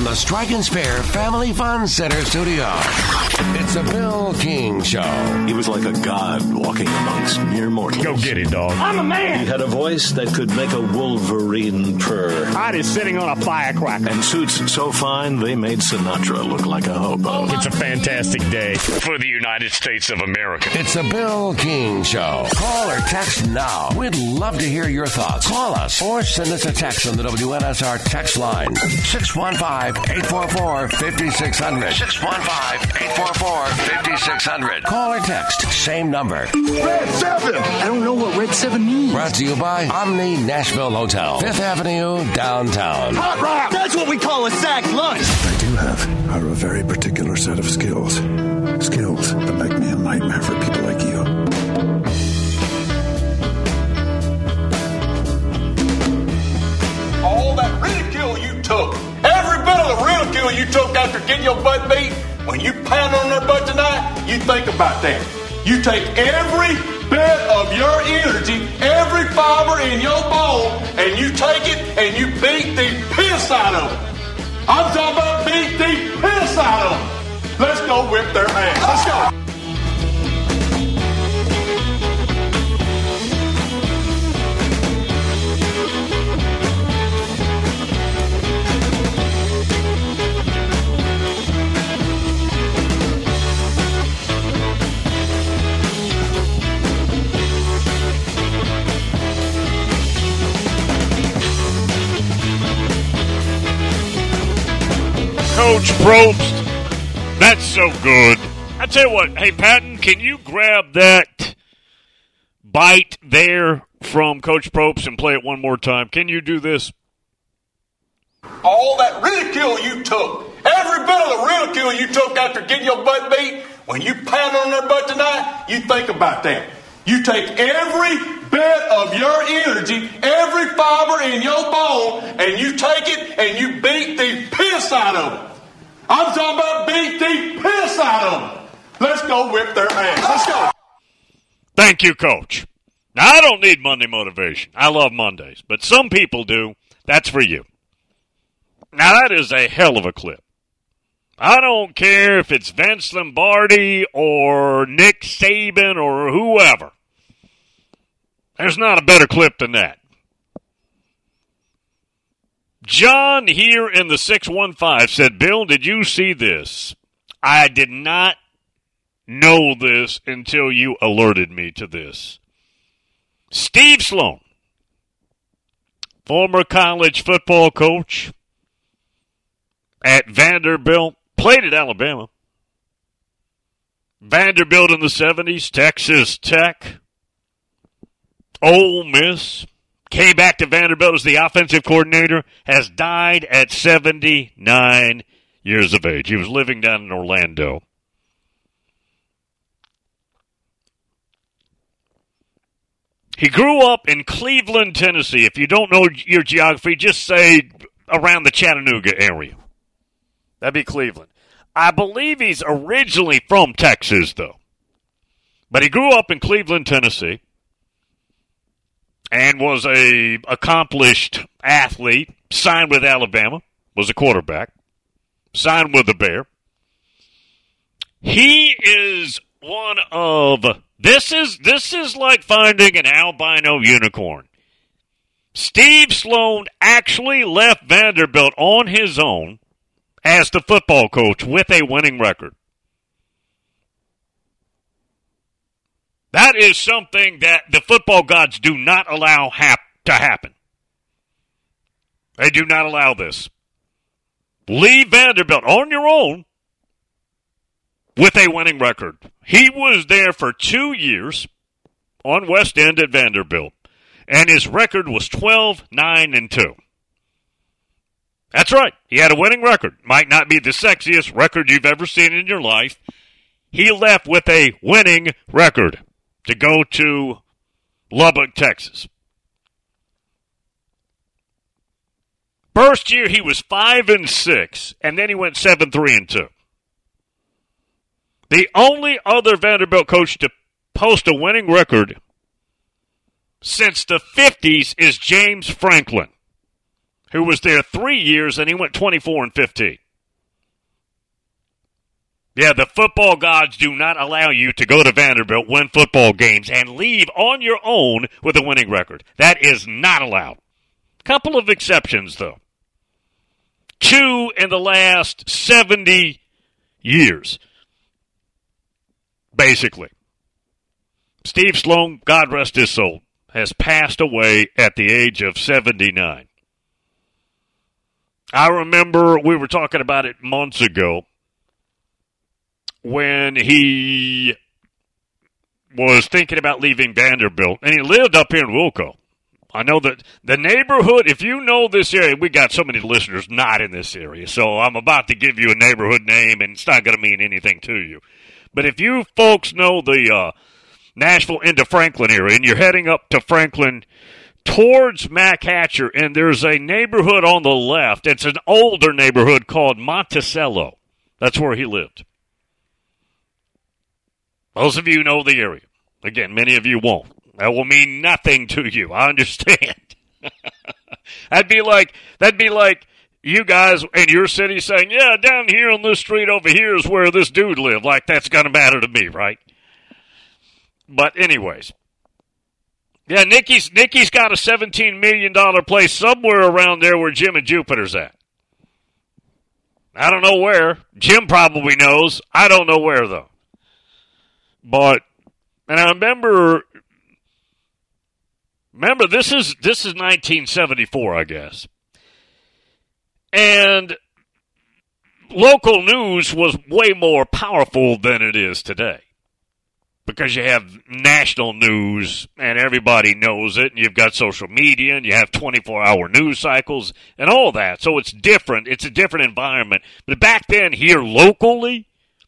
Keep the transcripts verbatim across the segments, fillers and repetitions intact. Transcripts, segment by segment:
from the Strike and Spare Family Fun Center studio, it's a Bill King Show. He was like a god walking amongst mere mortals. Go get it, dog. I'm a man. He had a voice that could make a wolverine purr. Hot is sitting on a firecracker. And suits so fine they made Sinatra look like a hobo. It's a fantastic day for the United States of America. It's a Bill King Show. Call or text now. We'd love to hear your thoughts. Call us or send us a text on the W N S R text line. six one five, eight four four, five six zero zero. six one five, eight four four, five six zero zero. Call or text. Same number. Red seven. I don't know what Red seven means. Brought to you by Omni Nashville Hotel, Fifth Avenue, downtown. Hot rock. That's what we call a sack lunch. I do have are a very particular set of skills. Skills that make me a nightmare for people like you. All that ridicule you took, every bit of the ridicule you took after getting your butt beat, when you pound on their butt tonight, you think about that. You take every bit of your energy, every fiber in your bone, and you take it and you beat the piss out of them. I'm talking about beat the piss out of them. Let's go whip their ass. Let's go. Coach Probst, that's so good. I tell you what, hey, Patton, can you grab that bite there from Coach Probst and play it one more time? Can you do this? All that ridicule you took, every bit of the ridicule you took after getting your butt beat, when you pound on their butt tonight, you think about that. You take every bit of your energy, every fiber in your bone, and you take it and you beat the piss out of them. I'm talking about beat the piss out of them. Let's go whip their ass. Let's go. Thank you, Coach. Now, I don't need Monday motivation. I love Mondays, but some people do. That's for you. Now, that is a hell of a clip. I don't care if it's Vince Lombardi or Nick Saban or whoever. There's not a better clip than that. John here in the six one five said, Bill, did you see this? I did not know this until you alerted me to this. Steve Sloan, former college football coach at Vanderbilt, played at Alabama. Vanderbilt in the seventies, Texas Tech, Ole Miss, came back to Vanderbilt as the offensive coordinator, has died at seventy-nine years of age. He was living down in Orlando. He grew up in Cleveland, Tennessee. If you don't know your geography, just say around the Chattanooga area. That'd be Cleveland. I believe he's originally from Texas, though. But he grew up in Cleveland, Tennessee, and was a accomplished athlete, signed with Alabama, was a quarterback, signed with the Bear. He is one of, this is, this is like finding an albino unicorn. Steve Sloan actually left Vanderbilt on his own as the football coach with a winning record. That is something that the football gods do not allow hap- to happen. They do not allow this. Leave Vanderbilt on your own with a winning record. He was there for two years on West End at Vanderbilt, and his record was twelve, nine, and two. That's right. He had a winning record. Might not be the sexiest record you've ever seen in your life. He left with a winning record to go to Lubbock, Texas. First year he was five and six, and then he went seven, three, and two. The only other Vanderbilt coach to post a winning record since the fifties is James Franklin. who was there three years, and he went twenty-four and fifteen. Yeah, the football gods do not allow you to go to Vanderbilt, win football games, and leave on your own with a winning record. That is not allowed. Couple of exceptions, though. Two in the last seventy years, basically. Steve Sloan, God rest his soul, has passed away at the age of seventy-nine. I remember we were talking about it months ago when he was thinking about leaving Vanderbilt, and he lived up here in Wilco. I know that the neighborhood, if you know this area, we got so many listeners not in this area, so I'm about to give you a neighborhood name, and it's not going to mean anything to you. But if you folks know the uh, Nashville into Franklin area, and you're heading up to Franklin towards Mac Hatcher, and there's a neighborhood on the left. It's an older neighborhood called Monticello. That's where he lived. Most of you know the area. Again, many of you won't. That will mean nothing to you. I understand. that'd be like that'd be like you guys in your city saying, yeah, down here on this street over here is where this dude lived. Like that's going to matter to me, right? But anyways. Yeah, Nikki's Nikki's got a seventeen million dollars place somewhere around there where Jim and Jupiter's at. I don't know where. Jim probably knows. I don't know where, though. But, and I remember, remember, this is this is nineteen seventy-four, I guess. And local news was way more powerful than it is today. Because you have national news, and everybody knows it, and you've got social media, and you have twenty-four hour news cycles, and all that. So it's different. It's a different environment. But back then, here locally,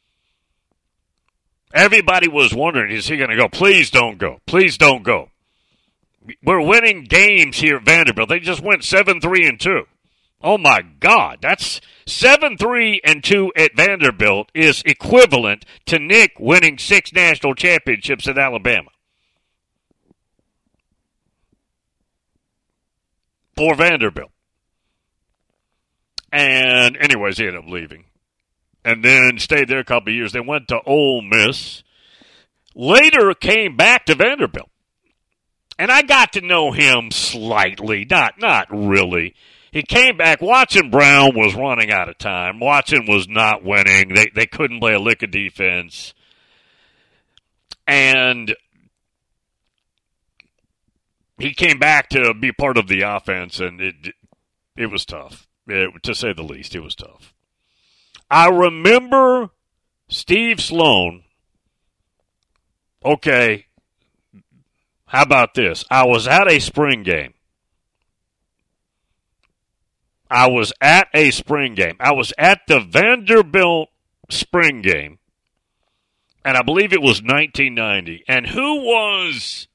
everybody was wondering, is he going to go? Please don't go. Please don't go. We're winning games here at Vanderbilt. They just went seven three and two. Oh, my God. That's seven three and two at Vanderbilt is equivalent to Nick winning six national championships at Alabama. For Vanderbilt. And anyways, he ended up leaving. And then stayed there a couple of years. They went to Ole Miss. Later came back to Vanderbilt. And I got to know him slightly. Not, not really. He came back. Watson Brown was running out of time. Watson was not winning. They they couldn't play a lick of defense. And he came back to be part of the offense, and it it was tough. It, to say the least, it was tough. I remember Steve Sloan. Okay, how about this? I was at a spring game. I was at a spring game. I was at the Vanderbilt spring game, and I believe it was nineteen ninety. And who was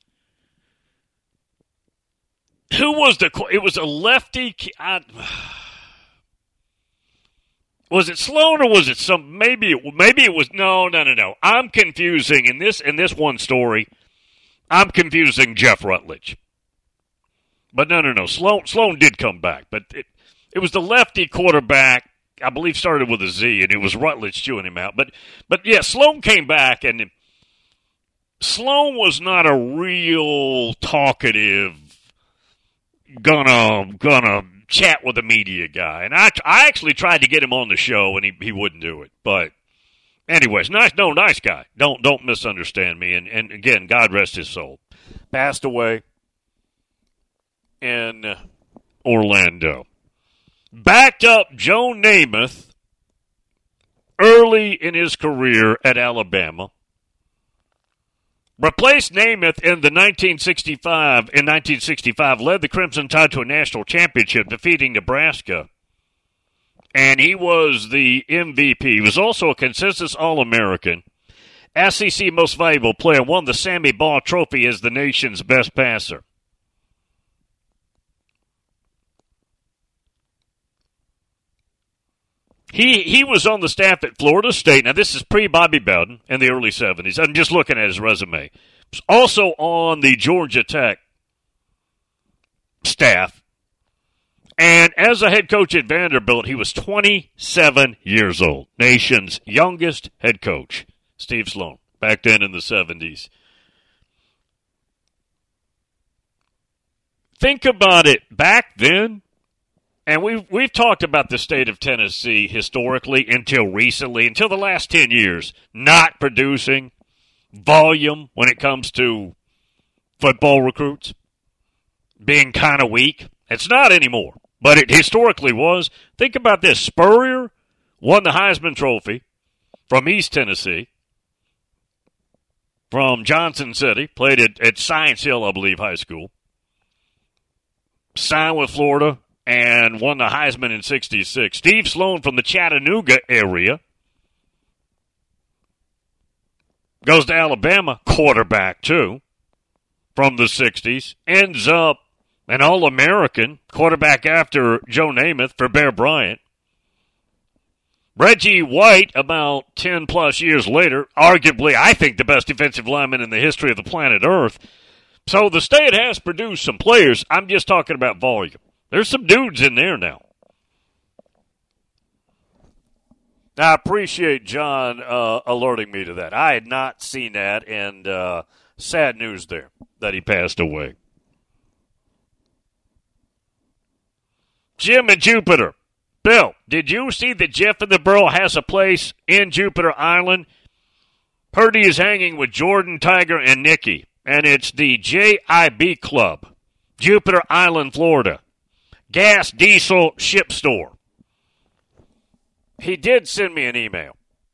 who was the? It was a lefty. I, was it Sloan or was it some? Maybe it, maybe it was. No, no, no, no. I'm confusing in this in this one story. I'm confusing Jeff Rutledge. But no, no, no. Sloan Sloan did come back, but. It, It was the lefty quarterback, I believe started with a Z, and it was Rutledge chewing him out. But, but yeah, Sloan came back, and Sloan was not a real talkative, gonna gonna chat with the media guy. And I, I actually tried to get him on the show, and he, he wouldn't do it. But anyways, nice, no, nice guy. Don't don't misunderstand me. And, and again, God rest his soul. Passed away in Orlando. Backed up Joe Namath early in his career at Alabama. Replaced Namath in the nineteen sixty-five in nineteen sixty-five, led the Crimson Tide to a national championship, defeating Nebraska. And he was the M V P. He was also a consensus All-American. S E C Most Valuable Player, won the Sammy Baugh Trophy as the nation's best passer. He he was on the staff at Florida State. Now, this is pre-Bobby Bowden in the early seventies. I'm just looking at his resume. He was also on the Georgia Tech staff. And as a head coach at Vanderbilt, he was twenty-seven years old. Nation's youngest head coach, Steve Sloan, back then in the seventies. Think about it. Back then, and we've, we've talked about the state of Tennessee historically until recently, until the last ten years, not producing volume when it comes to football recruits, being kind of weak. It's not anymore, but it historically was. Think about this. Spurrier won the Heisman Trophy from East Tennessee, from Johnson City, played at, at Science Hill, I believe, high school. Signed with Florida and won the Heisman in sixty-six. Steve Sloan from the Chattanooga area goes to Alabama, quarterback too, from the sixties. Ends up an All-American, quarterback after Joe Namath for Bear Bryant. Reggie White, about ten-plus years later, arguably, I think, the best defensive lineman in the history of the planet Earth. So the state has produced some players. I'm just talking about volume. There's some dudes in there now. I appreciate John uh, alerting me to that. I had not seen that, and uh, sad news there that he passed away. Jim in Jupiter. Bill, did you see that Jeff in the Burrow has a place in Jupiter Island? Purdy is hanging with Jordan, Tiger, and Nikki. And it's the J I B Club, Jupiter Island, Florida. Gas, diesel, ship store. He did send me an email.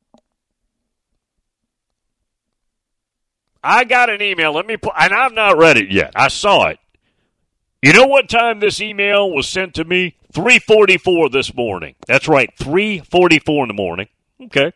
I got an email. Let me put, and I've not read it yet. I saw it. You know what time this email was sent to me? three forty-four this morning. That's right, three forty-four in the morning. Okay.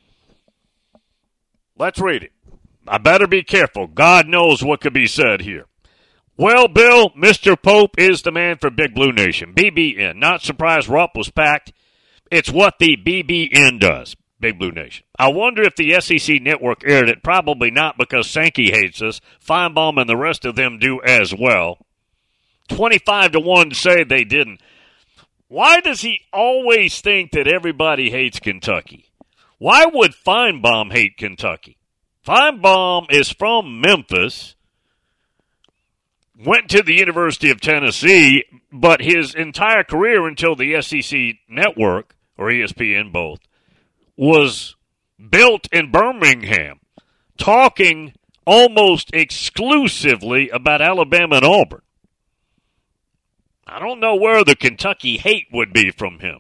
Let's read it. I better be careful. God knows what could be said here. Well, Bill, Mister Pope is the man for Big Blue Nation. B B N. Not surprised Rupp was packed. It's what the B B N does. Big Blue Nation. I wonder if the S E C network aired it. Probably not, because Sankey hates us. Feinbaum and the rest of them do as well. twenty-five to one say they didn't. Why does he always think that everybody hates Kentucky? Why would Feinbaum hate Kentucky? Feinbaum is from Memphis, went to the University of Tennessee, but his entire career until the S E C network, or E S P N both, was built in Birmingham, talking almost exclusively about Alabama and Auburn. I don't know where the Kentucky hate would be from him.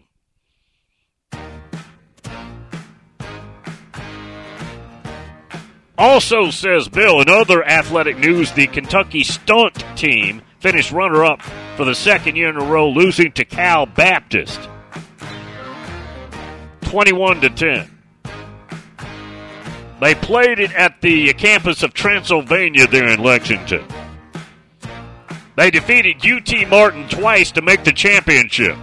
Also, says Bill, in other athletic news, the Kentucky stunt team finished runner-up for the second year in a row, losing to Cal Baptist, twenty-one to ten. They played it at the campus of Transylvania there in Lexington. They defeated U T Martin twice to make the championship.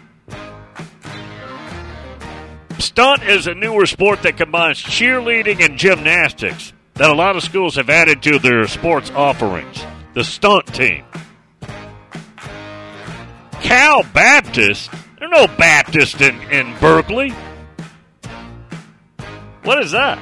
Stunt is a newer sport that combines cheerleading and gymnastics that a lot of schools have added to their sports offerings. The stunt team. Cal Baptist? There's no Baptist in, in Berkeley. What is that?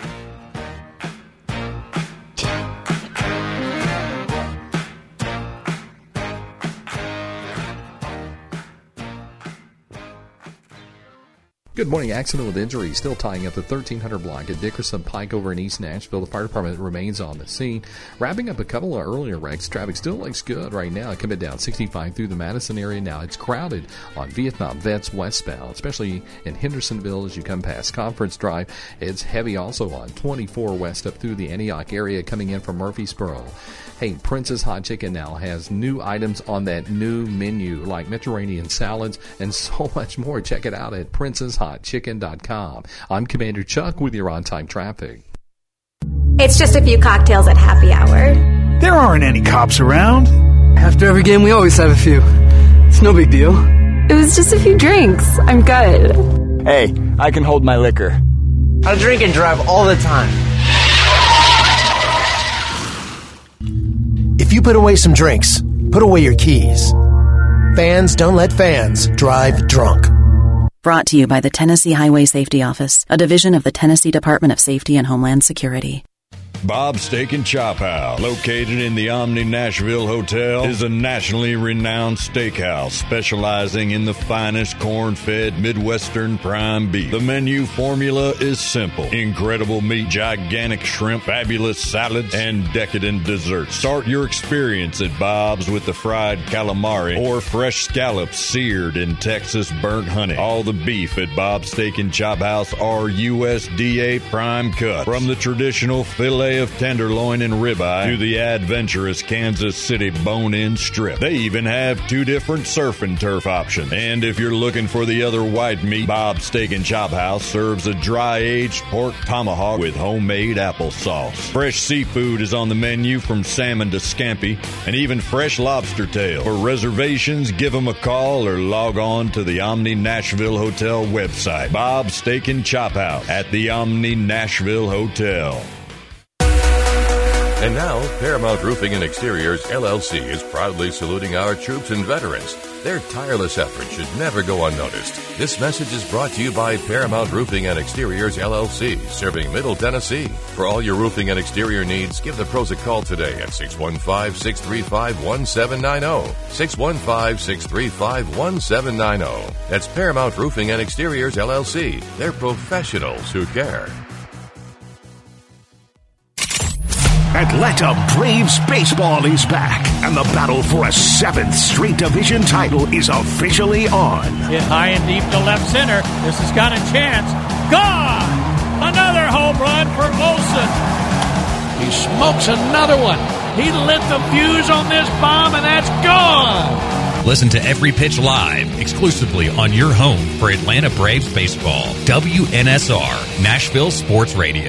Good morning. Accident with injury still tying up the thirteen hundred block at Dickerson Pike over in East Nashville. The fire department remains on the scene. Wrapping up a couple of earlier wrecks. Traffic still looks good right now. Coming down sixty-five through the Madison area now. It's crowded on Vietnam Vets westbound, especially in Hendersonville as you come past Conference Drive. It's heavy also on twenty-four west up through the Antioch area coming in from Murfreesboro. Hey, Prince's Hot Chicken now has new items on that new menu like Mediterranean salads and so much more. Check it out at princess hot chicken dot com. I'm Commander Chuck with your on-time traffic. It's just a few cocktails at happy hour. There aren't any cops around. After every game, we always have a few. It's no big deal. It was just a few drinks. I'm good. Hey, I can hold my liquor. I drink and drive all the time. If you put away some drinks, put away your keys. Fans don't let fans drive drunk. Brought to you by the Tennessee Highway Safety Office, a division of the Tennessee Department of Safety and Homeland Security. Bob's Steak and Chop House, located in the Omni Nashville Hotel, is a nationally renowned steakhouse specializing in the finest corn-fed Midwestern prime beef. The menu formula is simple. Incredible meat, gigantic shrimp, fabulous salads, and decadent desserts. Start your experience at Bob's with the fried calamari or fresh scallops seared in Texas burnt honey. All the beef at Bob's Steak and Chop House are U S D A prime cut. From the traditional filet of tenderloin and ribeye to the adventurous Kansas City bone-in strip. They even have two different surf and turf options. And if you're looking for the other white meat, Bob's Steak and Chop House serves a dry-aged pork tomahawk with homemade applesauce. Fresh seafood is on the menu, from salmon to scampi, and even fresh lobster tail. For reservations, give them a call or log on to the Omni Nashville Hotel website. Bob's Steak and Chop House at the Omni Nashville Hotel. And now, Paramount Roofing and Exteriors, L L C, is proudly saluting our troops and veterans. Their tireless efforts should never go unnoticed. This message is brought to you by Paramount Roofing and Exteriors, L L C, serving Middle Tennessee. For all your roofing and exterior needs, give the pros a call today at six one five, six three five, one seven nine zero. six one five, six three five, one seven nine zero. That's Paramount Roofing and Exteriors, L L C. They're professionals who care. Atlanta Braves baseball is back, and the battle for a seventh straight division title is officially on. Hit high and deep to left center. This has got a chance. Gone! Another home run for Olsen. He smokes another one. He lit the fuse on this bomb, and that's gone. Listen to Every Pitch live, exclusively on your home for Atlanta Braves baseball. W N S R, Nashville Sports Radio.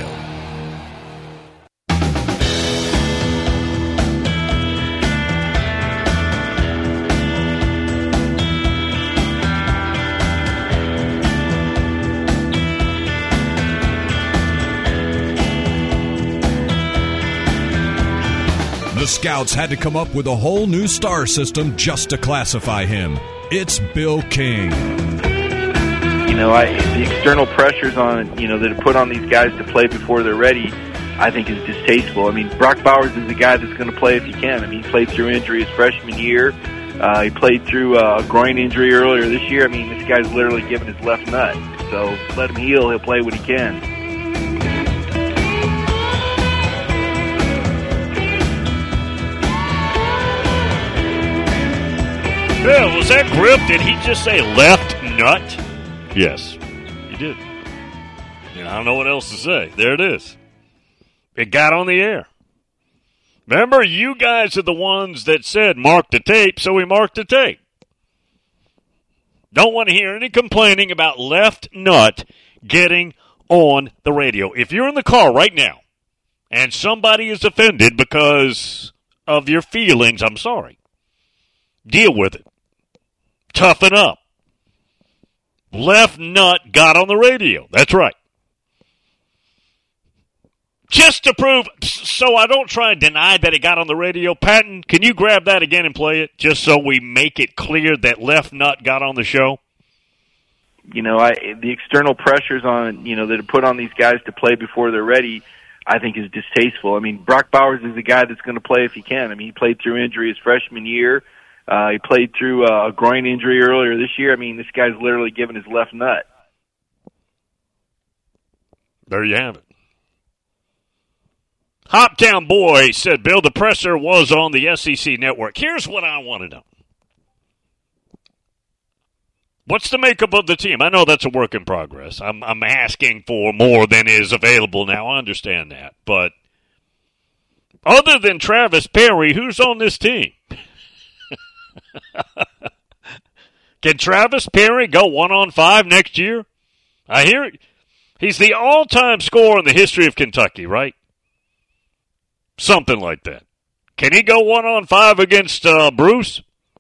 The Scouts had to come up with a whole new star system just to classify him. It's Bill King. You know, I, the external pressures on, you know, that are put on these guys to play before they're ready, I think is distasteful. I mean, Brock Bowers is the guy that's going to play if he can. I mean, he played through injury his freshman year. Uh, he played through a groin injury earlier this year. I mean, this guy's literally given his left nut. So let him heal. He'll play when he can. Yeah, was that grip? Did he just say left nut? Yes, he did. And I don't know what else to say. There it is. It got on the air. Remember, you guys are the ones that said mark the tape, so we marked the tape. Don't want to hear any complaining about left nut getting on the radio. If you're in the car right now and somebody is offended because of your feelings, I'm sorry. Deal with it. Toughen up. Left nut got on the radio. That's right. Just to prove, so I don't try and deny that it got on the radio. Patton, can you grab that again and play it, just so we make it clear that left nut got on the show? You know, I, the external pressures on, you know, that are put on these guys to play before they're ready, I think is distasteful. I mean, Brock Bowers is the guy that's going to play if he can. I mean, he played through injury his freshman year. Uh, he played through a groin injury earlier this year. I mean, this guy's literally given his left nut. There you have it. Hoptown Boy said, Bill, the presser was on the S E C network. Here's what I want to know. What's the makeup of the team? I know that's a work in progress. I'm, I'm asking for more than is available now. I understand that. But other than Travis Perry, who's on this team? Can Travis Perry go one on five next year? I hear it. He's the all-time scorer in the history of Kentucky, right? Something like that. Can he go one on five against uh, Bruce?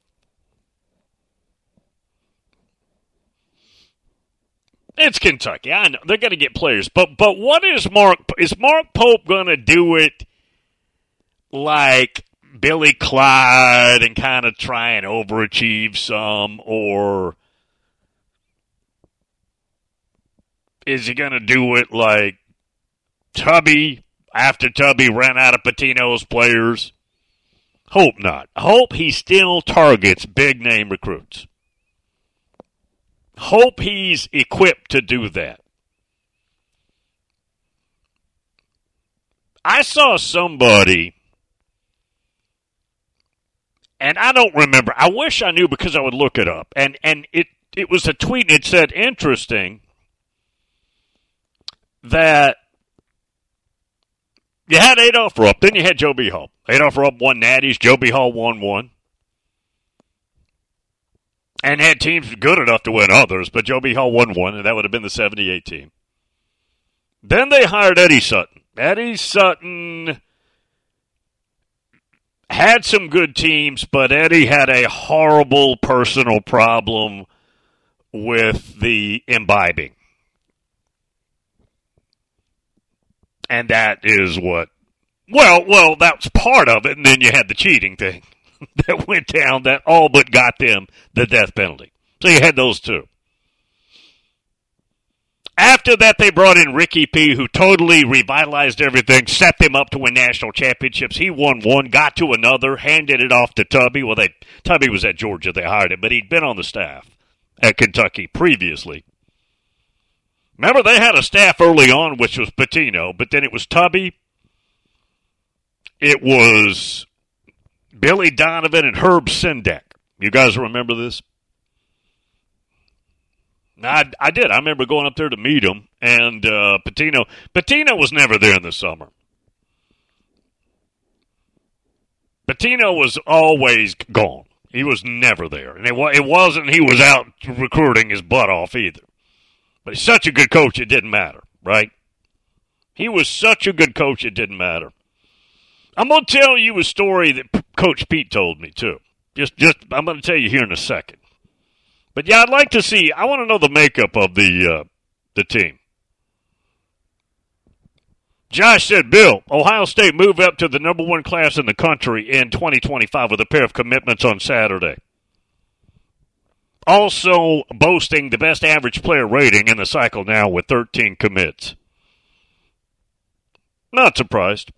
It's Kentucky. I know they're going to get players, but but what is Mark? Is Mark Pope going to do it like Billy Clyde and kind of try and overachieve some, or is he going to do it like Tubby after Tubby ran out of Pitino's players? Hope not. Hope he still targets big-name recruits. Hope he's equipped to do that. I saw somebody, and I don't remember. I wish I knew because I would look it up. And and it, it was a tweet, and it said, interesting, that you had Adolph Rupp, then you had Joe B. Hall. Adolph Rupp won Natties, Joe B. Hall won one. And had teams good enough to win others, but Joe B. Hall won one, and that would have been the seventy-eight team. Then they hired Eddie Sutton. Eddie Sutton had some good teams, but Eddie had a horrible personal problem with the imbibing. And that is what, well, well, that's part of it, and then you had the cheating thing that went down that all but got them the death penalty. So you had those two. After that, they brought in Ricky P., who totally revitalized everything, set them up to win national championships. He won one, got to another, handed it off to Tubby. Well, they Tubby was at Georgia. They hired him, but he'd been on the staff at Kentucky previously. Remember, they had a staff early on, which was Pitino, but then it was Tubby. It was Billy Donovan and Herb Sendek. You guys remember this? I, I did. I remember going up there to meet him, and uh, Pitino, Pitino was never there in the summer. Pitino was always gone. He was never there. And it, it wasn't he was out recruiting his butt off either. But he's such a good coach, it didn't matter, right? He was such a good coach, it didn't matter. I'm going to tell you a story that Coach Pete told me, too. Just, just I'm going to tell you here in a second. But, yeah, I'd like to see, I want to know the makeup of the uh, the team. Josh said, Bill, Ohio State moved up to the number one class in the country in twenty twenty-five with a pair of commitments on Saturday. Also boasting the best average player rating in the cycle now with thirteen commits. Not surprised.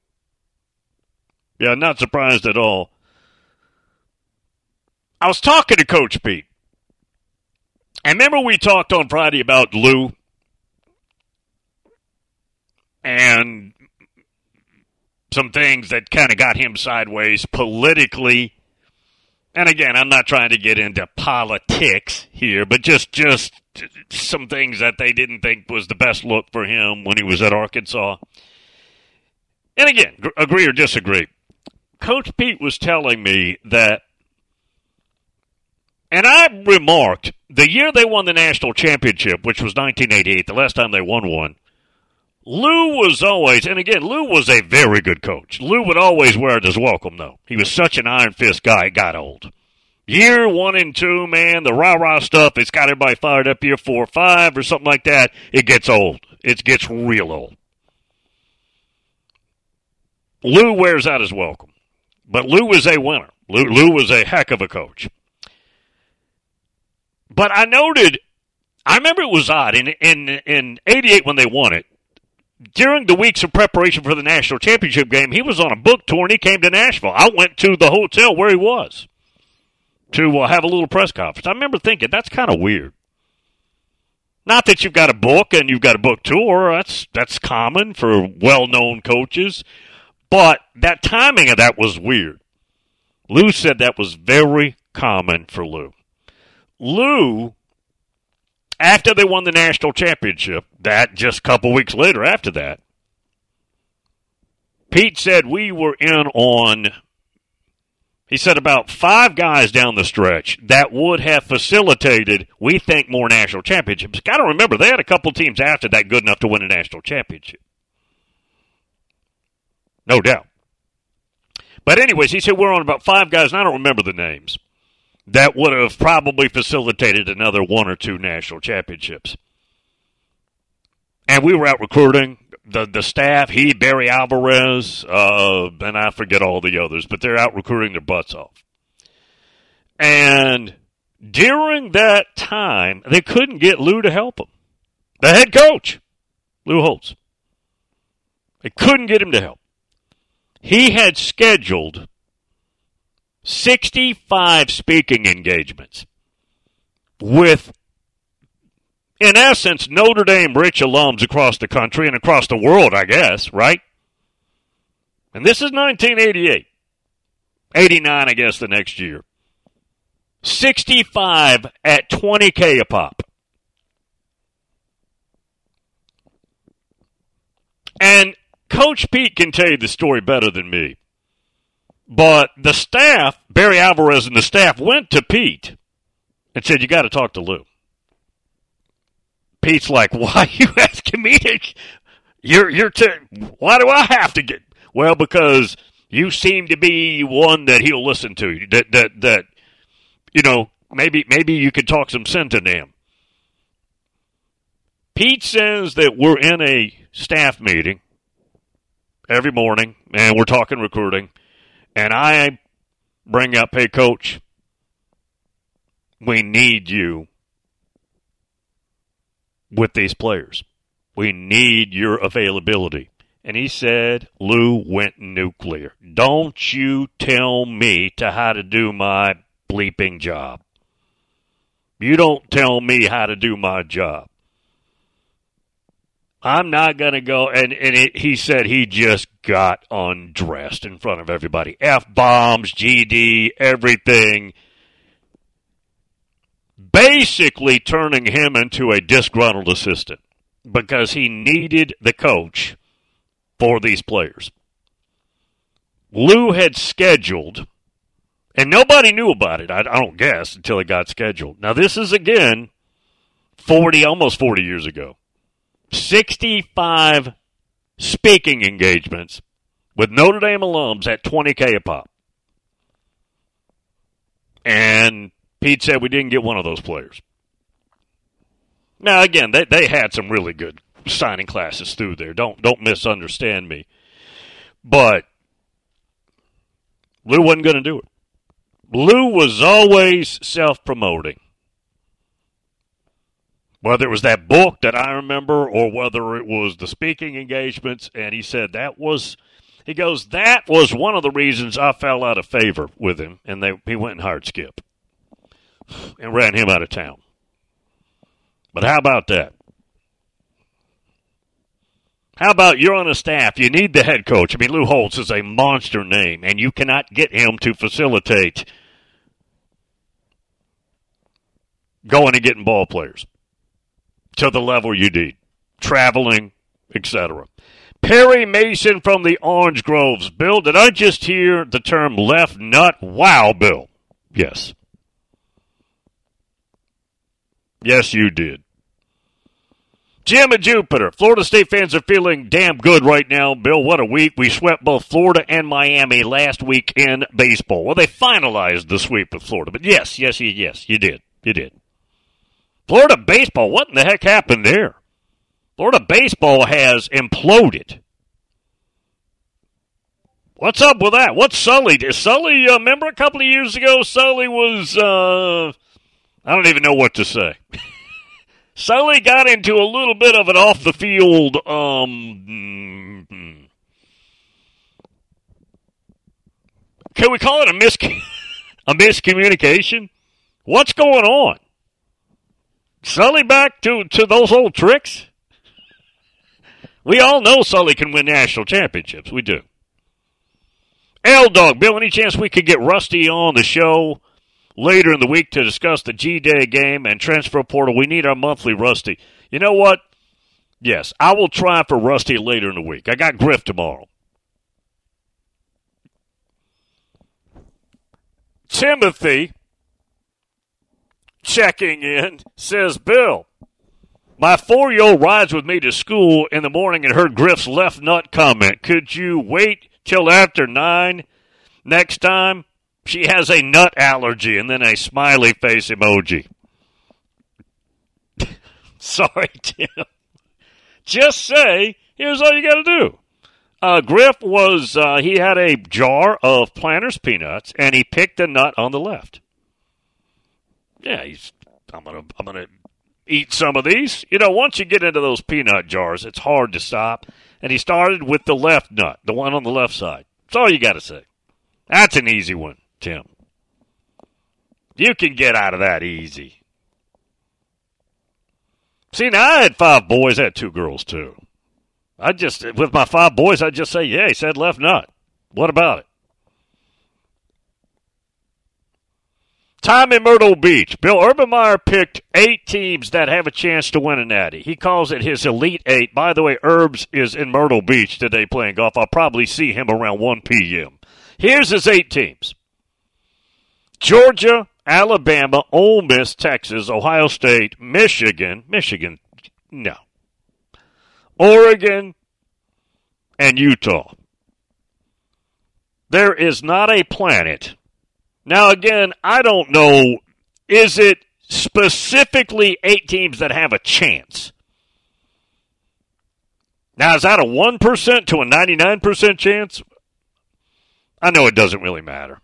Yeah, not surprised at all. I was talking to Coach Pete. And remember we talked on Friday about Lou and some things that kind of got him sideways politically. And again, I'm not trying to get into politics here, but just, just some things that they didn't think was the best look for him when he was at Arkansas. And again, agree or disagree. Coach Pete was telling me that, and I remarked, the year they won the national championship, which was nineteen eighty-eight, the last time they won one, Lou was always, and again, Lou was a very good coach. Lou would always wear it as welcome, though. He was such an iron fist guy, it got old. Year one and two, man, the rah-rah stuff, it's got everybody fired up. Year four or five or something like that, it gets old. It gets real old. Lou wears out his welcome. But Lou was a winner. Lou, Lou was a heck of a coach. But I noted, I remember it was odd, in in in eighty-eight when they won it, during the weeks of preparation for the national championship game, he was on a book tour and he came to Nashville. I went to the hotel where he was to uh, have a little press conference. I remember thinking, that's kind of weird. Not that you've got a book and you've got a book tour. That's, that's common for well-known coaches. But that timing of that was weird. Lou said that was very common for Lou. Lou, after they won the national championship, that just a couple weeks later after that, Pete said we were in on, he said about five guys down the stretch that would have facilitated, we think, more national championships. Got to remember, they had a couple teams after that good enough to win a national championship. No doubt. But anyways, he said we're on about five guys, and I don't remember the names, that would have probably facilitated another one or two national championships. And we were out recruiting. the the staff, he, Barry Alvarez, uh, and I forget all the others, but they're out recruiting their butts off. And during that time, they couldn't get Lou to help them. The head coach, Lou Holtz. They couldn't get him to help. He had scheduled sixty-five speaking engagements with, in essence, Notre Dame rich alums across the country and across the world, I guess, right? And this is nineteen eighty-eight. eighty-nine, I guess, the next year. sixty-five at twenty K a pop. And Coach Pete can tell you the story better than me. But the staff, Barry Alvarez and the staff, went to Pete and said, you got to talk to Lou. Pete's like, why are you asking me to? You're, you're t- why do I have to get? Well, because you seem to be one that he'll listen to. That, that, that, you know, maybe, maybe you could talk some sense into him. Pete says that we're in a staff meeting every morning, and we're talking recruiting, and I bring up, hey, Coach, we need you with these players. We need your availability. And he said, Lou went nuclear. Don't you tell me to how to do my bleeping job. You don't tell me how to do my job. I'm not going to go, and, and it, he said he just got undressed in front of everybody. F-bombs, G D, everything. Basically turning him into a disgruntled assistant because he needed the coach for these players. Lou had scheduled, and nobody knew about it, I, I don't guess, until it got scheduled. Now, this is, again, forty, almost forty years ago. sixty-five speaking engagements with Notre Dame alums at twenty K a pop. And Pete said we didn't get one of those players. Now, again, they, they had some really good signing classes through there. Don't, don't misunderstand me. But Lou wasn't going to do it. Lou was always self-promoting. Whether it was that book that I remember or whether it was the speaking engagements, and he said that was, he goes, that was one of the reasons I fell out of favor with him, and they, he went and hired Skip and ran him out of town. But how about that? How about you're on a staff, you need the head coach. I mean, Lou Holtz is a monster name, and you cannot get him to facilitate going and getting ball players to the level you need, traveling, et cetera. Perry Mason from the Orange Groves. Bill, did I just hear the term left nut? Wow, Bill. Yes. Yes, you did. Jim and Jupiter. Florida State fans are feeling damn good right now, Bill. What a week. We swept both Florida and Miami last week in baseball. Well, they finalized the sweep with Florida. But yes, yes, yes, you did. You did. Florida baseball, what in the heck happened there? Florida baseball has imploded. What's up with that? What's Sully? Did Sully, uh, remember a couple of years ago, Sully was, uh, I don't even know what to say. Sully got into a little bit of an off-the-field, um, can we call it a, mis- a miscommunication? What's going on? Sully back to, to those old tricks? We all know Sully can win national championships. We do. L-Dog, Bill, any chance we could get Rusty on the show later in the week to discuss the G-Day game and transfer portal? We need our monthly Rusty. You know what? Yes, I will try for Rusty later in the week. I got Griff tomorrow. Timothy, checking in, says, Bill, my four-year-old rides with me to school in the morning and heard Griff's left nut comment. Could you wait till after nine next time? She has a nut allergy, and then a smiley face emoji. Sorry, Tim. Just say Here's all you got to do. Uh, Griff was, uh, he had a jar of Planters peanuts, and he picked a nut on the left. Yeah, he's, I'm going to I'm gonna eat some of these. You know, once you get into those peanut jars, it's hard to stop. And he started with the left nut, the one on the left side. That's all you got to say. That's an easy one, Tim. You can get out of that easy. See, now I had five boys. I had two girls, too. I just, with my five boys, I'd just say, yeah, he said left nut. What about it? Time in Myrtle Beach. Bill Urbanmeyer picked eight teams that have a chance to win a natty. He calls it his Elite Eight. By the way, Herbs is in Myrtle Beach today playing golf. I'll probably see him around one p.m. Here's his eight teams. Georgia, Alabama, Ole Miss, Texas, Ohio State, Michigan. Michigan, no. Oregon, and Utah. There is not a planet. Now, again, I don't know, is it specifically eight teams that have a chance? Now, is that a one percent to a ninety-nine percent chance? I know it doesn't really matter.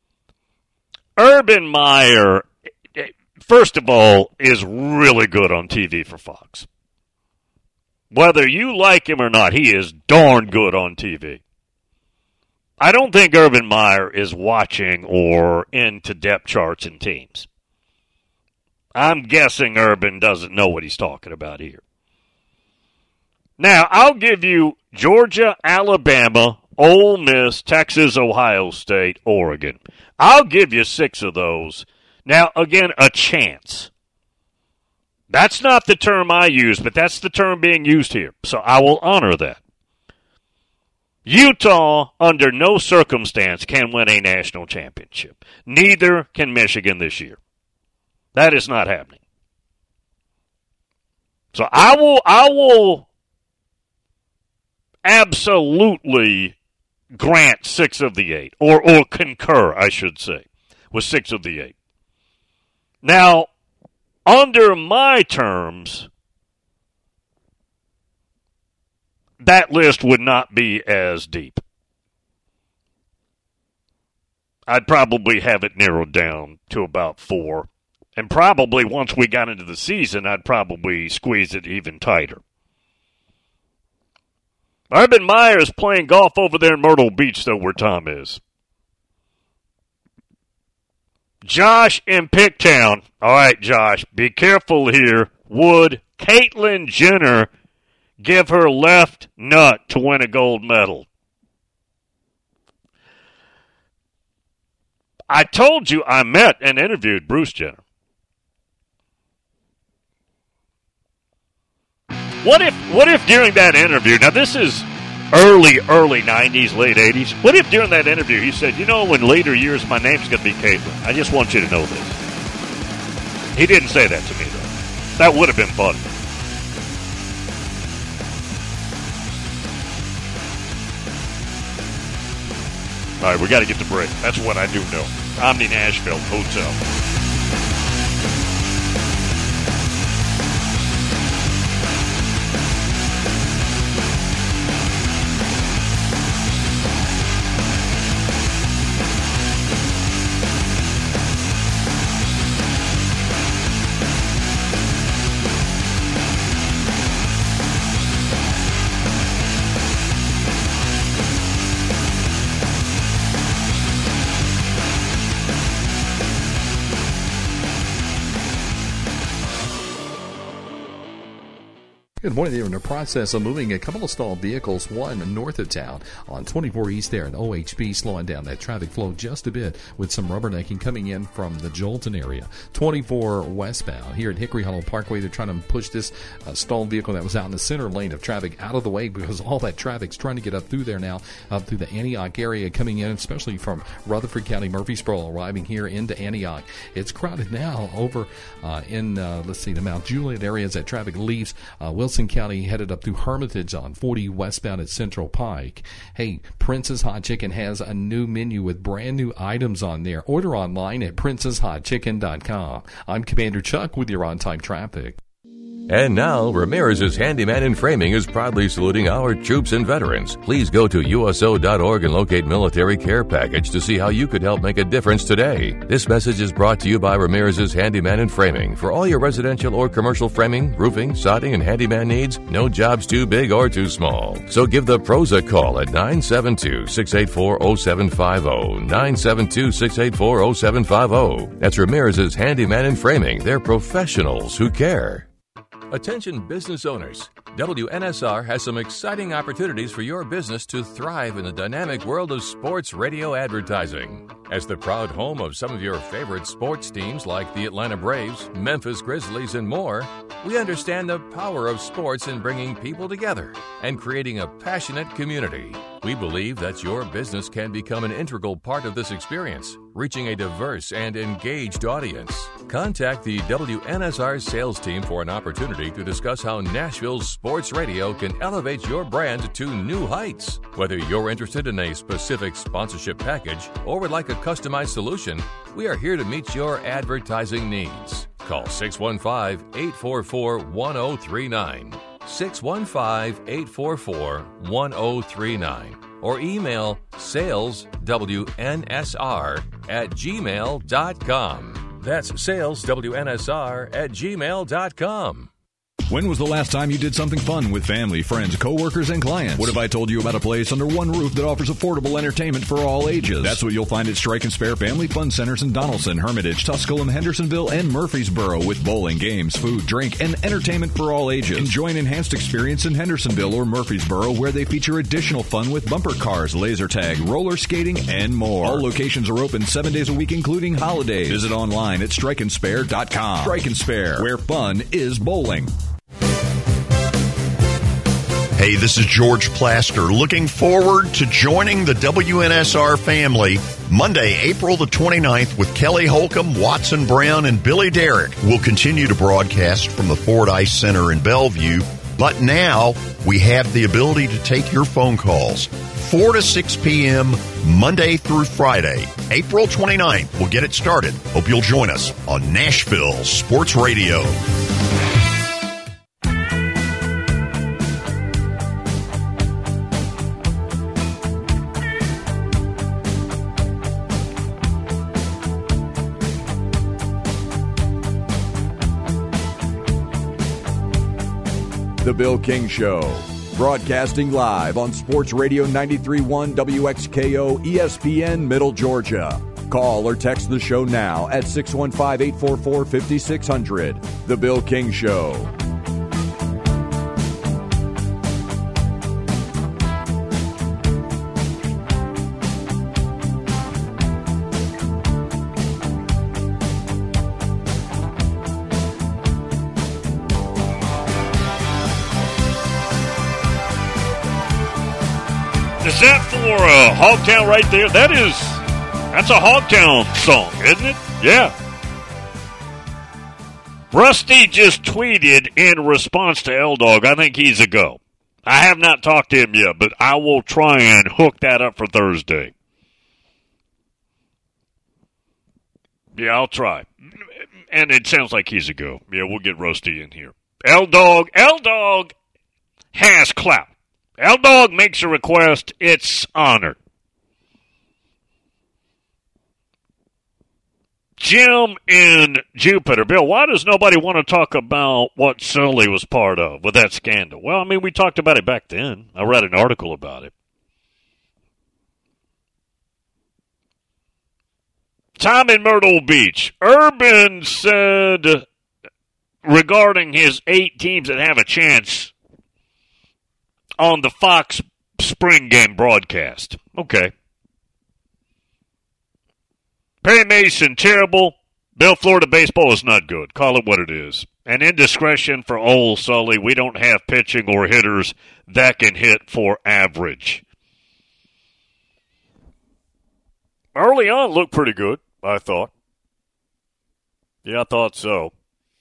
Urban Meyer, first of all, is really good on T V for Fox. Whether you like him or not, he is darn good on T V. I don't think Urban Meyer is watching or into depth charts and teams. I'm guessing Urban doesn't know what he's talking about here. Now, I'll give you Georgia, Alabama, Ole Miss, Texas, Ohio State, Oregon. I'll give you six of those. Now, again, a chance. That's not the term I use, but that's the term being used here. So I will honor that. Utah, under no circumstance, can win a national championship. Neither can Michigan this year. That is not happening. So I will, I will absolutely grant six of the eight, or or concur, I should say, with six of the eight. Now, under my terms, that list would not be as deep. I'd probably have it narrowed down to about four. And probably once we got into the season, I'd probably squeeze it even tighter. Urban Meyer is playing golf over there in Myrtle Beach, though, where Tom is. Josh in Picktown. All right, Josh, be careful here. Would Caitlyn Jenner give her left nut to win a gold medal? I told you I met and interviewed Bruce Jenner. What if what if during that interview, now this is early, early nineties, late eighties, what if during that interview he said, you know, in later years my name's going to be Caitlyn. I just want you to know this. He didn't say that to me, though. That would have been fun. All right, we got to get to break. That's what I do know. Omni Nashville Hotel. Good morning. They're in the process of moving a couple of stalled vehicles, one north of town on twenty-four East there at O H P, slowing down that traffic flow just a bit with some rubbernecking coming in from the Jolton area. twenty-four westbound here at Hickory Hollow Parkway. They're trying to push this uh, stalled vehicle that was out in the center lane of traffic out of the way because all that traffic's trying to get up through there now, up through the Antioch area coming in, especially from Rutherford County, Murfreesboro, arriving here into Antioch. It's crowded now over uh, in, uh, let's see, the Mount Juliet area as that traffic leaves uh, Wilson County, headed up through Hermitage on forty westbound at Central Pike. Hey, Prince's Hot Chicken has a new menu with brand new items on there. Order online at princess hot chicken dot com. I'm Commander Chuck with your on-time traffic. And now, Ramirez's Handyman and Framing is proudly saluting our troops and veterans. Please go to U S O dot org and locate Military Care Package to see how you could help make a difference today. This message is brought to you by Ramirez's Handyman and Framing. For all your residential or commercial framing, roofing, sodding, and handyman needs, no job's too big or too small. So give the pros a call at nine seven two, six eight four, zero seven five zero, nine seven two, six eight four, zero seven five zero. That's Ramirez's Handyman and Framing. They're professionals who care. Attention business owners. W N S R has some exciting opportunities for your business to thrive in the dynamic world of sports radio advertising. As the proud home of some of your favorite sports teams like the Atlanta Braves, Memphis Grizzlies, and more, we understand the power of sports in bringing people together and creating a passionate community. We believe that your business can become an integral part of this experience, reaching a diverse and engaged audience. Contact the W N S R sales team for an opportunity to discuss how Nashville's sports radio can elevate your brand to new heights. Whether you're interested in a specific sponsorship package or would like a customized solution, we are here to meet your advertising needs. Call six one five, eight four four, one zero three nine. six one five, eight four four, one zero three nine or email sales W N S R at gmail dot com. That's sales W N S R at gmail dot com. When was the last time you did something fun with family, friends, coworkers, and clients? What if I told you about a place under one roof that offers affordable entertainment for all ages? That's what you'll find at Strike and Spare Family Fun Centers in Donaldson, Hermitage, Tusculum, Hendersonville, and Murfreesboro with bowling, games, food, drink, and entertainment for all ages. Enjoy an enhanced experience in Hendersonville or Murfreesboro where they feature additional fun with bumper cars, laser tag, roller skating, and more. All locations are open seven days a week, including holidays. Visit online at strike and spare dot com. Strike and Spare, where fun is bowling. Hey, this is George Plaster, looking forward to joining the W N S R family Monday, April the twenty-ninth with Kelly Holcomb, Watson Brown, and Billy Derrick. We'll continue to broadcast from the Ford Ice Center in Bellevue, but now we have the ability to take your phone calls. four to six p.m. Monday through Friday, April twenty-ninth. We'll get it started. Hope you'll join us on Nashville Sports Radio. The Bill King Show, broadcasting live on Sports Radio ninety-three point one W X K O E S P N Middle Georgia. Call or text the show now at six one five, eight four four, five six zero zero. The Bill King Show. Is that for uh, Hogtown right there? That is, that's a Hogtown song, isn't it? Yeah. Rusty just tweeted in response to L-Dog, I think he's a go. I have not talked to him yet, but I will try and hook that up for Thursday. Yeah, I'll try. And it sounds like he's a go. Yeah, we'll get Rusty in here. L-Dog, L-Dog has clout. L-Dog makes a request, it's honored. Jim in Jupiter. Bill, why does nobody want to talk about what Sully was part of with that scandal? Well, I mean, we talked about it back then. I read an article about it. Tom in Myrtle Beach. Urban said regarding his eight teams that have a chance on the Fox spring game broadcast. Okay. Perry Mason, terrible. Bill, Florida baseball is not good. Call it what it is. An indiscretion for old Sully. We don't have pitching or hitters that can hit for average. Early on looked pretty good, I thought. Yeah, I thought so.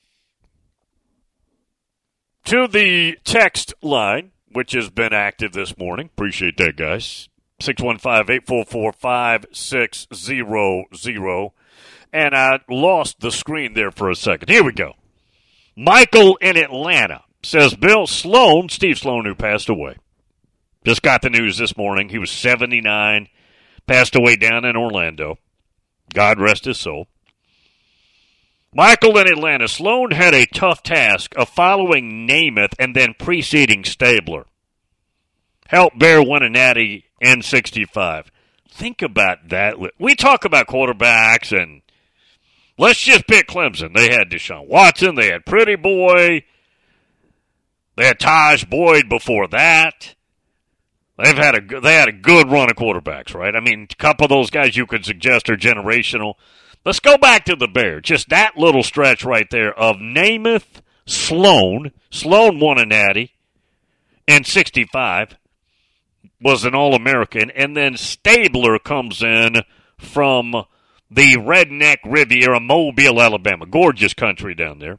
To the text line, which has been active this morning. Appreciate that, guys. six one five, eight four four, five six zero zero. And I lost the screen there for a second. Here we go. Michael in Atlanta says, Bill Sloan, Steve Sloan, who passed away, just got the news this morning. He was seventy-nine, passed away down in Orlando. God rest his soul. Michael in Atlanta, Sloan had a tough task of following Namath and then preceding Stabler. Helped Bear win a natty in sixty-five. Think about that. We talk about quarterbacks, and let's just pick Clemson. They had Deshaun Watson. They had Pretty Boy. They had Taj Boyd before that. They've had a they had a good run of quarterbacks, right? I mean, a couple of those guys you could suggest are generational. Let's go back to the Bears. Just that little stretch right there of Namath, Sloan. Sloan won a natty in sixty-five, was an All-American, and then Stabler comes in from the redneck Riviera, Mobile, Alabama. Gorgeous country down there.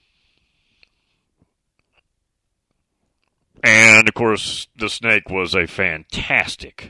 And, of course, the Snake was a fantastic,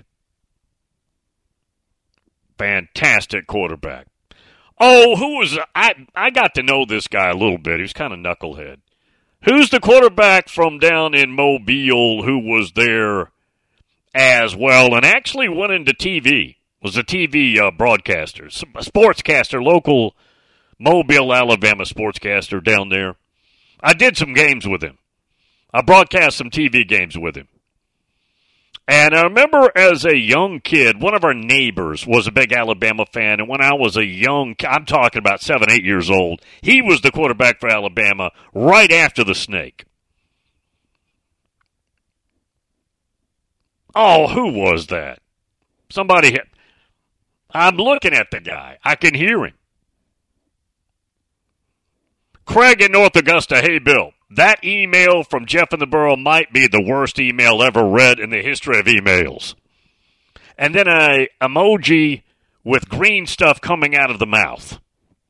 fantastic quarterback. Oh, who was I? I got to know this guy a little bit. He was kind of knucklehead. Who's the quarterback from down in Mobile who was there as well and actually went into T V? Was a T V uh, broadcaster, a sportscaster, local Mobile, Alabama sportscaster down there. I did some games with him. I broadcast some T V games with him. And I remember as a young kid, one of our neighbors was a big Alabama fan, and when I was a young, I'm talking about seven, eight years old, he was the quarterback for Alabama right after the Snake. Oh, who was that? Somebody hit. I'm looking at the guy. I can hear him. Craig in North Augusta, hey, Bill. That email from Jeff in the Borough might be the worst email ever read in the history of emails. And then a emoji with green stuff coming out of the mouth.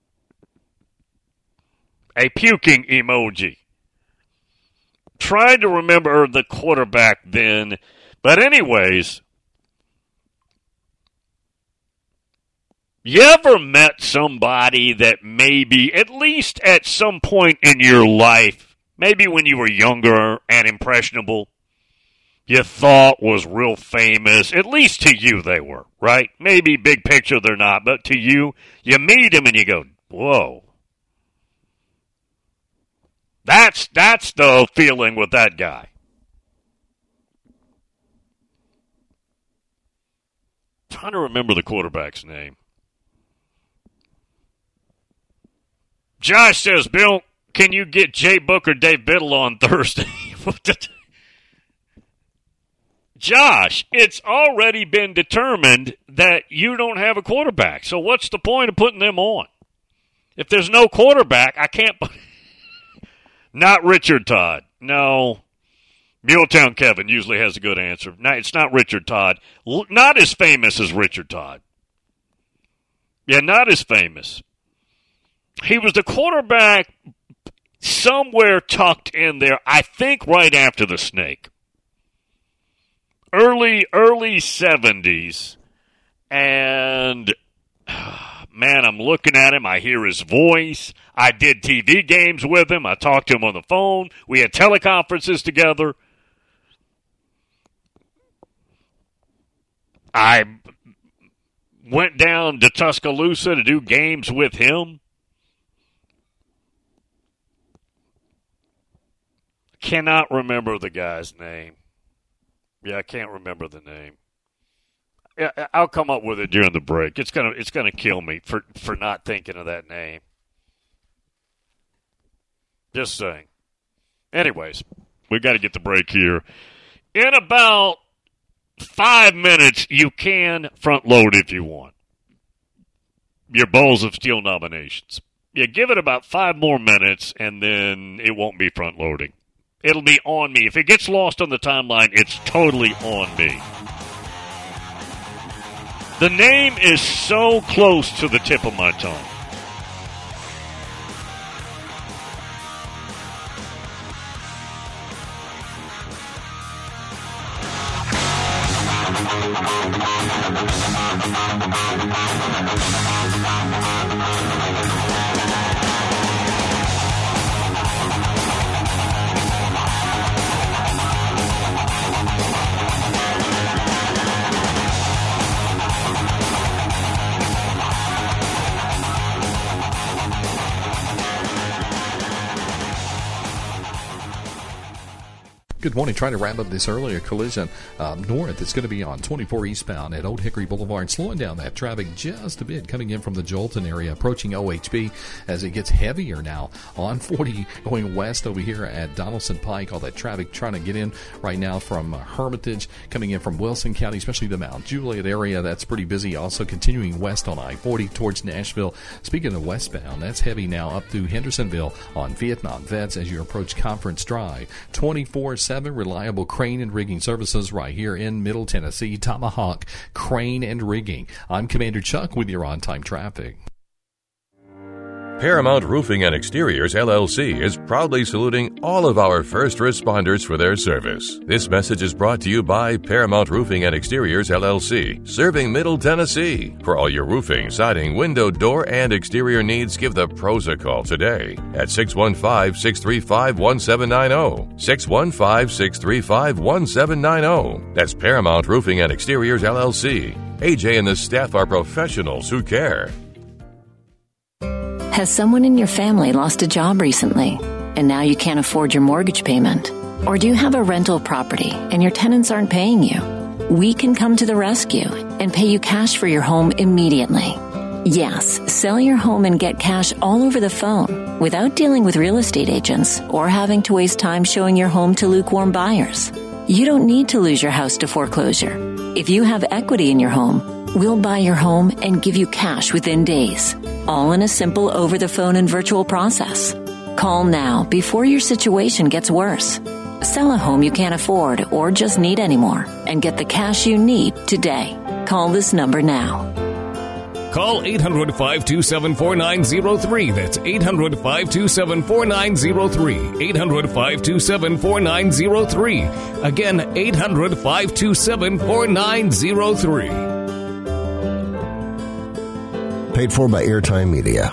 A puking emoji. Tried to remember the quarterback then. But anyways, you ever met somebody that maybe, at least at some point in your life, maybe when you were younger and impressionable, you thought was real famous, at least to you they were, right? Maybe big picture they're not, but to you, you meet them and you go, whoa. That's, that's the feeling with that guy. I'm trying to remember the quarterback's name. Josh says, Bill, can you get Jay Book or Dave Biddle on Thursday? Josh, it's already been determined that you don't have a quarterback. So what's the point of putting them on? If there's no quarterback, I can't. Not Richard Todd. No. Muletown Kevin usually has a good answer. No, it's not Richard Todd. Not as famous as Richard Todd. Yeah, not as famous. He was the quarterback somewhere tucked in there, I think right after the Snake. Early, early seventies. And, man, I'm looking at him. I hear his voice. I did T V games with him. I talked to him on the phone. We had teleconferences together. I went down to Tuscaloosa to do games with him. Cannot remember the guy's name. Yeah, I can't remember the name. Yeah, I'll come up with it during the break. It's gonna it's gonna kill me for, for not thinking of that name. Just saying. Anyways, we got to get the break here. In about five minutes, you can front load if you want your Bowls of Steel nominations. Yeah, give it about five more minutes, and then it won't be front loading. It'll be on me. If it gets lost on the timeline, it's totally on me. The name is so close to the tip of my tongue. Good morning. Trying to wrap up this earlier collision um, north. It's going to be on twenty-four eastbound at Old Hickory Boulevard, slowing down that traffic just a bit coming in from the Jolton area, approaching O H B as it gets heavier now on forty going west over here at Donaldson Pike. All that traffic trying to get in right now from uh, Hermitage, coming in from Wilson County, especially the Mount Juliet area. That's pretty busy. Also continuing west on I forty towards Nashville. Speaking of westbound, that's heavy now up through Hendersonville on Vietnam Vets as you approach Conference Drive. twenty-four seven reliable crane and rigging services right here in Middle Tennessee. Tomahawk Crane and Rigging. I'm Commander Chuck with your on-time traffic. Paramount Roofing and Exteriors, L L C, is proudly saluting all of our first responders for their service. This message is brought to you by Paramount Roofing and Exteriors, L L C, serving Middle Tennessee. For all your roofing, siding, window, door, and exterior needs, give the pros a call today at six one five, six three five, one seven nine zero. six one five, six three five, one seven nine zero. That's Paramount Roofing and Exteriors, L L C. A J and the staff are professionals who care. Has someone in your family lost a job recently, and now you can't afford your mortgage payment? Or do you have a rental property and your tenants aren't paying you? We can come to the rescue and pay you cash for your home immediately. Yes, sell your home and get cash all over the phone without dealing with real estate agents or having to waste time showing your home to lukewarm buyers. You don't need to lose your house to foreclosure. If you have equity in your home, we'll buy your home and give you cash within days, all in a simple over-the-phone and virtual process. Call now before your situation gets worse. Sell a home you can't afford or just need anymore and get the cash you need today. Call this number now. Call eight hundred, five two seven, four nine zero three. That's eight hundred, five two seven, four nine zero three. eight hundred, five two seven, four nine zero three. Again, eight hundred, five two seven, four nine zero three. Paid for by Airtime Media.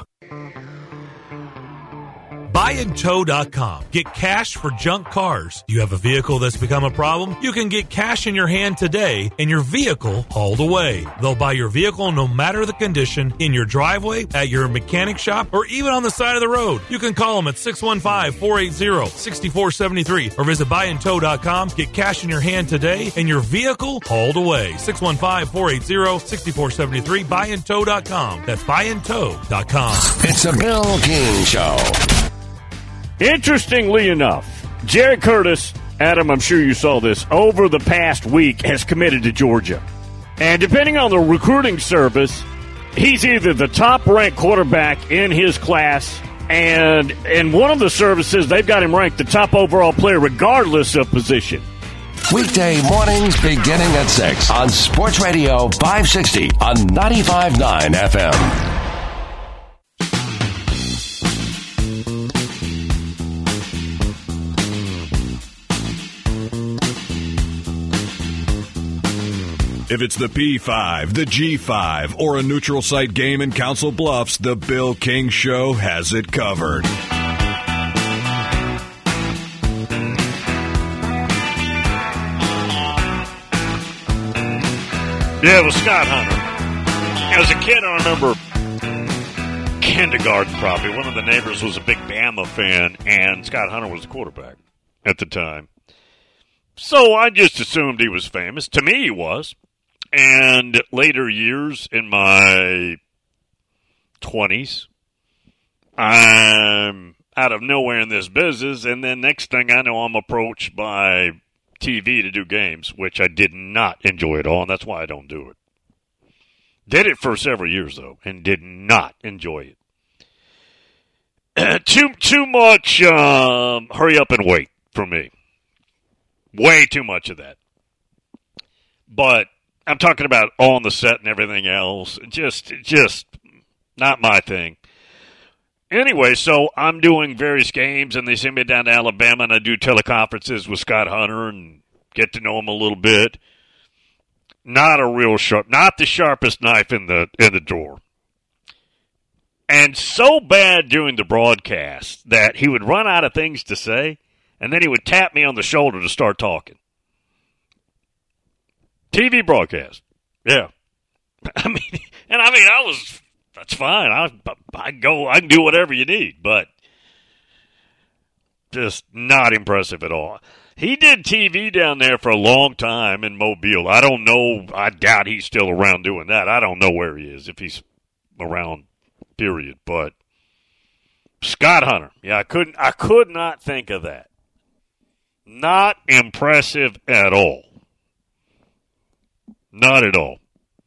buy and tow dot com. Get cash for junk cars. Do you have a vehicle that's become a problem? You can get cash in your hand today and your vehicle hauled away. They'll buy your vehicle no matter the condition, in your driveway, at your mechanic shop, or even on the side of the road. You can call them at six one five, four eight zero, six four seven three or visit buy and tow dot com. Get cash in your hand today and your vehicle hauled away. six one five, four eight zero, six four seven three, buy and tow dot com. That's buy and tow dot com. It's a Bill King Show. Interestingly enough, Jerry Curtis, Adam, I'm sure you saw this, over the past week has committed to Georgia. And depending on the recruiting service, he's either the top-ranked quarterback in his class, and in one of the services, they've got him ranked the top overall player regardless of position. Weekday mornings beginning at six on Sports Radio five sixty on ninety-five point nine F M. If it's the P five, the G five, or a neutral site game in Council Bluffs, the Bill King Show has it covered. Yeah, it was Scott Hunter. As a kid, I remember kindergarten probably. One of the neighbors was a big Bama fan, and Scott Hunter was the quarterback at the time. So I just assumed he was famous. To me, he was. And later years in my twenties, I'm out of nowhere in this business, and then next thing I know, I'm approached by T V to do games, which I did not enjoy at all, and that's why I don't do it. Did it for several years, though, and did not enjoy it. too too much um, hurry up and wait for me. Way too much of that. But I'm talking about on the set and everything else. Just, just not my thing. Anyway, so I'm doing various games, and they send me down to Alabama, and I do teleconferences with Scott Hunter and get to know him a little bit. Not a real sharp, not the sharpest knife in the in the drawer. And so bad during the broadcast that he would run out of things to say, and then he would tap me on the shoulder to start talking. T V broadcast. Yeah. I mean, and I mean, I was, that's fine. I, I go, I can do whatever you need, but just not impressive at all. He did T V down there for a long time in Mobile. I don't know. I doubt he's still around doing that. I don't know where he is, if he's around, period. But Scott Hunter, yeah, I couldn't. I could not think of that. Not impressive at all. Not at all.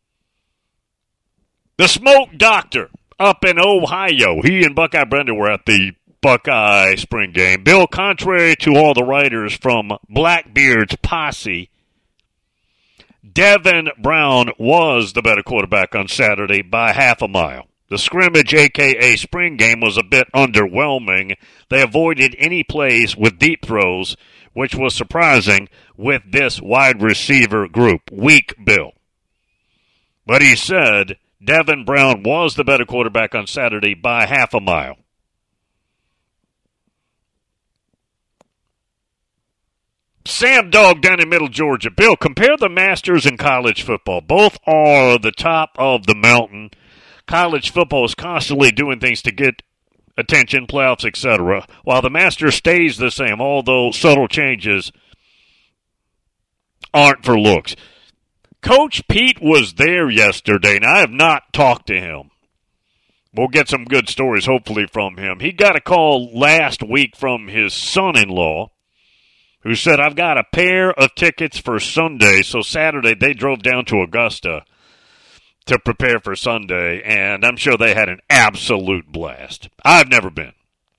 The Smoke Doctor up in Ohio. He and Buckeye Brenda were at the Buckeye spring game. Bill, contrary to all the writers from Blackbeard's posse, Devin Brown was the better quarterback on Saturday by half a mile. The scrimmage, a k a spring game, was a bit underwhelming. They avoided any plays with deep throws, which was surprising with this wide receiver group. Weak Bill. But he said Devin Brown was the better quarterback on Saturday by half a mile. Sam Dog down in Middle Georgia. Bill, compare the Masters and college football. Both are the top of the mountain. College football is constantly doing things to get attention, playoffs, et cetera, while the Masters stays the same, although subtle changes aren't for looks. Coach Pete was there yesterday, and I have not talked to him. We'll get some good stories, hopefully, from him. He got a call last week from his son-in-law, who said, I've got a pair of tickets for Sunday. So Saturday they drove down to Augusta to prepare for Sunday, and I'm sure they had an absolute blast. I've never been.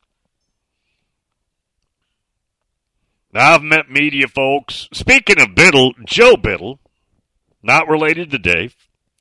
Now, I've met media folks. Speaking of Biddle, Joe Biddle, not related to Dave,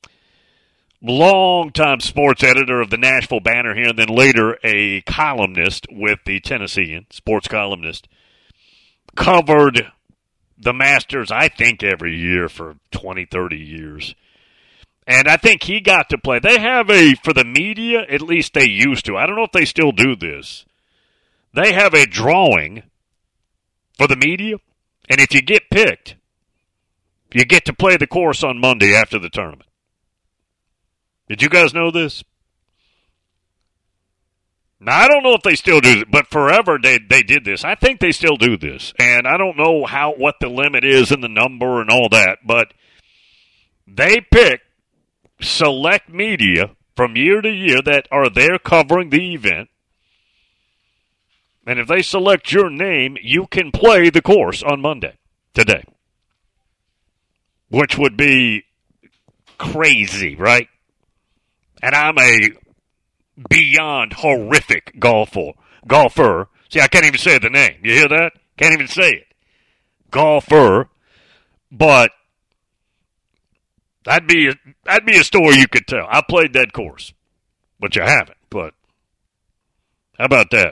longtime sports editor of the Nashville Banner here, and then later a columnist with the Tennessean, sports columnist, covered the Masters, I think, every year for twenty, thirty years. And I think he got to play. They have a, for the media, at least they used to. I don't know if they still do this. They have a drawing for the media, and if you get picked, you get to play the course on Monday after the tournament. Did you guys know this? Now, I don't know if they still do it, but forever they they did this. I think they still do this, and I don't know how what the limit is and the number and all that, but they pick select media from year to year that are there covering the event, and if they select your name, you can play the course on Monday, today, which would be crazy, right? And I'm a beyond horrific golfer. Golfer. See, I can't even say the name. You hear that? Can't even say it. Golfer. But that'd be a, that'd be a story you could tell. I played that course, but you haven't. But how about that?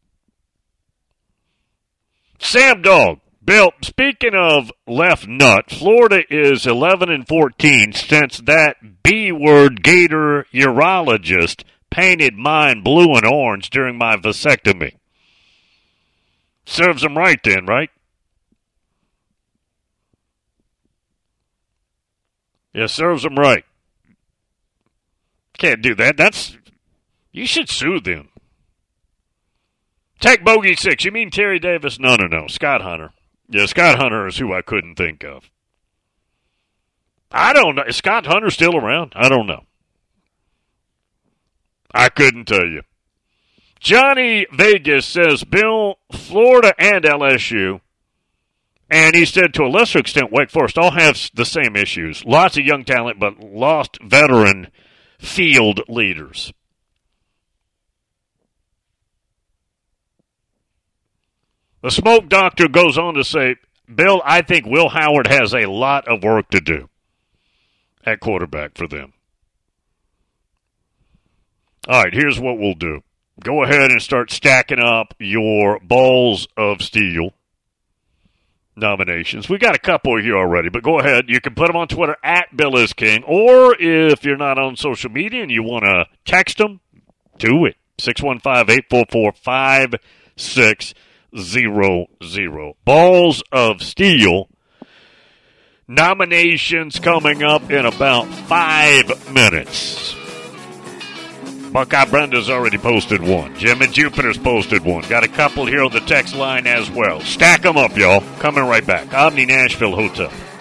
Sam Dog. Bill, speaking of left nut, Florida is eleven and fourteen since that B-word Gator urologist painted mine blue and orange during my vasectomy. Serves them right then, right? Yeah, serves them right. Can't do that. That's, you should sue them. Tech Bogey six. You mean Terry Davis? No, no, no. Scott Hunter. Yeah, Scott Hunter is who I couldn't think of. I don't know. Is Scott Hunter still around? I don't know. I couldn't tell you. Johnny Vegas says, Bill, Florida and L S U, and he said to a lesser extent Wake Forest, all have the same issues. Lots of young talent, but lost veteran field leaders. The Smoke Doctor goes on to say, Bill, I think Will Howard has a lot of work to do at quarterback for them. All right, here's what we'll do. Go ahead and start stacking up your Balls of Steel nominations. We got a couple here already, but go ahead. You can put them on Twitter at Bill is King, or if you're not on social media and you want to text them, do it. six one five, eight four four, five six zero zero. Balls of Steel nominations coming up in about five minutes. Buckeye Brenda's already posted one. Jim and Jupiter's posted one. Got a couple here on the text line as well. Stack them up, y'all. Coming right back. Omni Nashville Hotel.